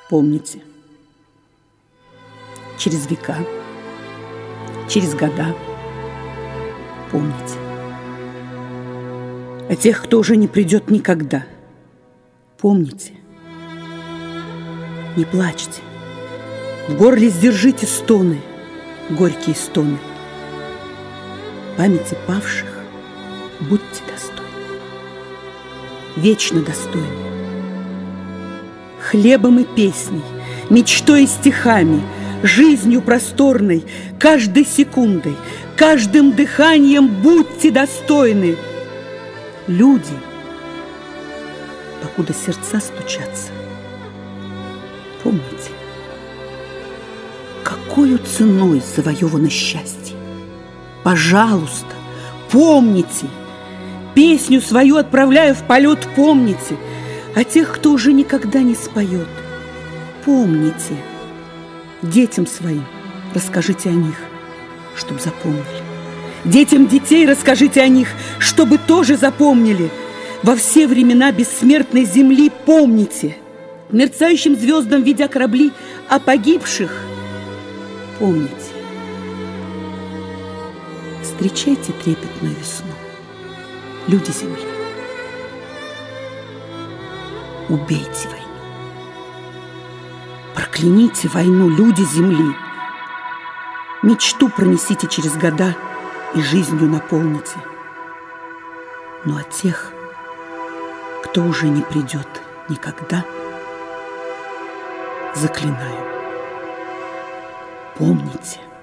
Помните, через века, через года, помните. О тех, кто уже не придет никогда, помните. Не плачьте, в горле сдержите стоны, горькие стоны. Памяти павших будьте достойны, вечно достойны. Хлебом и песней, мечтой и стихами, жизнью просторной, каждой секундой, каждым дыханием будьте достойны. Люди, покуда сердца стучатся, помните, какою ценой завоевано счастье. Пожалуйста, помните, песню свою отправляя в полет, помните. О тех, кто уже никогда не споет, помните. Детям своим расскажите о них, чтоб запомнили. Детям детей расскажите о них, чтобы тоже запомнили. Во все времена бессмертной земли помните. Мерцающим звездам, видя корабли, о погибших помните. Встречайте трепетную весну, люди земли. Убейте войну. Прокляните войну, люди земли. Мечту пронесите через года и жизнью наполните. Но о тех, кто уже не придет никогда, заклинаю, помните.